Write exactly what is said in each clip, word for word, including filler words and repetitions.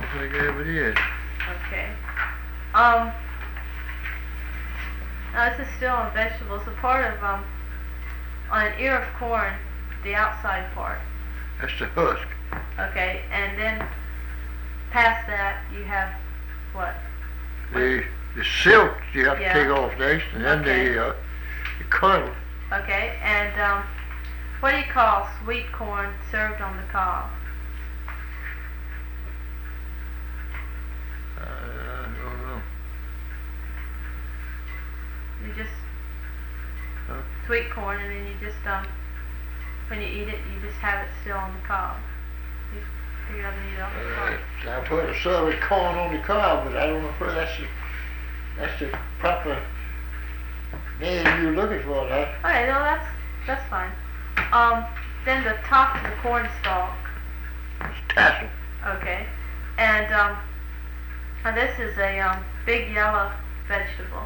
think I ever did. Okay. Um, now this is still on vegetables. A part of, um, on an ear of corn, the outside part. That's the husk. Okay, and then past that you have what? The the silk you have Yeah. to take off next, and then Okay. the, uh, the kernel. Okay, and um, what do you call sweet corn served on the cob? Uh, I don't know. You just Huh? sweet corn, and then you just um, when you eat it, you just have it still on the cob. You figure out to eat it off the cob. Uh, I put a served corn on the cob, but I don't know if that's the, that's the proper name you're looking for, huh? Okay, no, that's that's fine. Um, then the top of the corn stalk. It's tassel. Okay, and um, now this is a um, big yellow vegetable.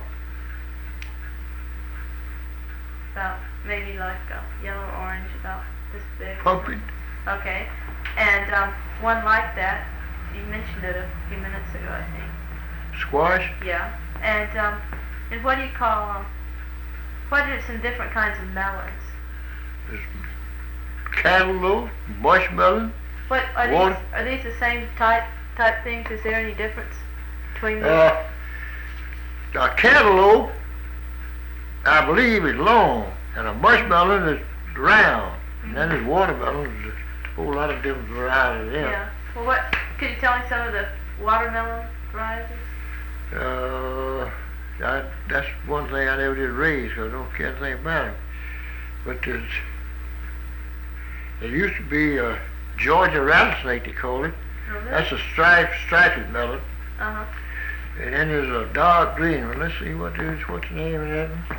About maybe like a yellow or orange, about this big. Pumpkin. Okay, and um, one like that. You mentioned it a few minutes ago, I think. Squash. Yeah, and um, and what do you call um, what are some different kinds of melons? There's cantaloupe, marshmallow. What are Water. these? Are these the same type type things? Is there any difference between them? Uh, a cantaloupe, I believe, is long, and a marshmallow is round. And then there's watermelon. There's a whole lot of different varieties there. Yeah. Well, what could you tell me some of the watermelon varieties? Uh, I, that's one thing I never did raise, because I don't care anything about it. But there's, there used to be a Georgia rattlesnake, they call it. Oh, really? That's a striped, striped melon. Uh huh. And then there's a dark green one. Let's see what is, what's the name of that one?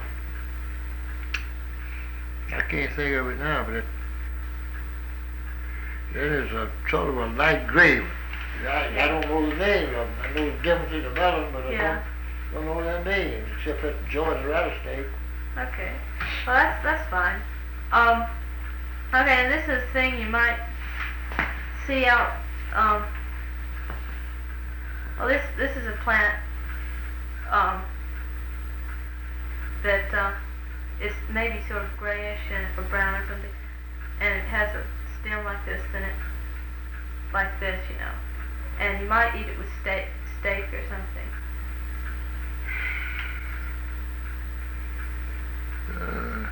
I can't think of it now, but it, then there's a sort of a light gray one. I, I don't know the name of them. I know the difference in the melon, but I Yeah. don't, don't know their names, except that Georgia rattlesnake. Okay. Well, that's that's fine. Um. Okay, and this is a thing you might see out. Um. Well, this this is a plant. Um. That uh, is maybe sort of grayish and or brown or something, and it has a stem like this, and it like this, you know. And you might eat it with steak, steak or something. Uh,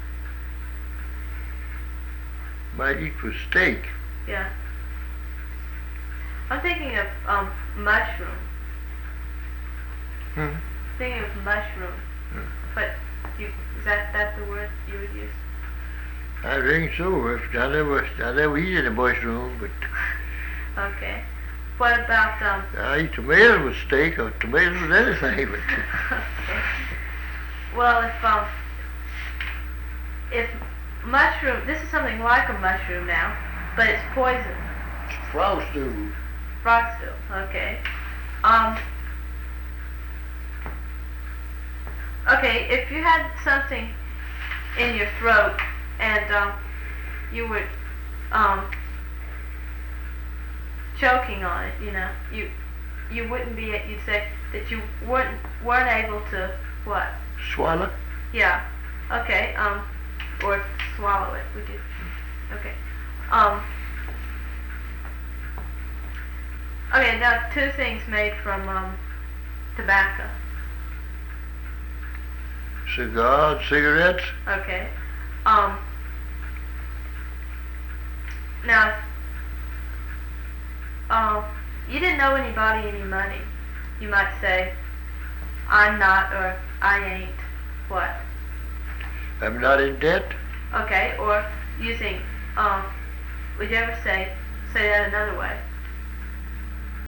might eat with steak. Yeah. I'm thinking of um, mushroom. Hmm. Thinking of mushroom. Hmm. But you, is that that the word you would use? I think so. If I never, I never eat any mushroom, but Okay. What about um? I eat tomatoes with steak or tomatoes with anything. But Okay. Well, if um, if mushroom, this is something like a mushroom now, but it's poison. frog stew. Frog stew. Okay. Um. Okay, if you had something in your throat and um, you were um, choking on it, you know, you you wouldn't be. You'd say that you weren't weren't able to what? Swallow. Yeah. Okay. Um. Or swallow it. Would you? Okay. Um. Okay. Now two things made from um, tobacco. Cigars, cigarettes. Okay. Um. Now, uh, you didn't owe anybody any money. You might say, I'm not, or I ain't, what? I'm not in debt. Okay, or using, um, would you ever say, say that another way?